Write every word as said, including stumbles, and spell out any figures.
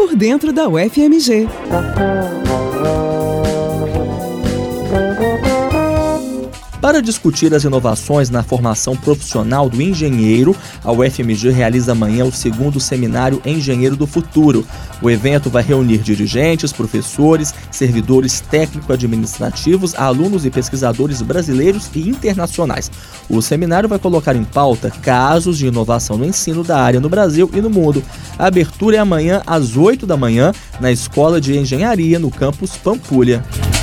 por dentro da U F M G. Para discutir as inovações na formação profissional do engenheiro, a U F M G realiza amanhã o segundo seminário Engenheiro do Futuro. O evento vai reunir dirigentes, professores, servidores técnico-administrativos, alunos e pesquisadores brasileiros e internacionais. O seminário vai colocar em pauta casos de inovação no ensino da área no Brasil e no mundo. A abertura é amanhã às oito da manhã na Escola de Engenharia, no campus Pampulha.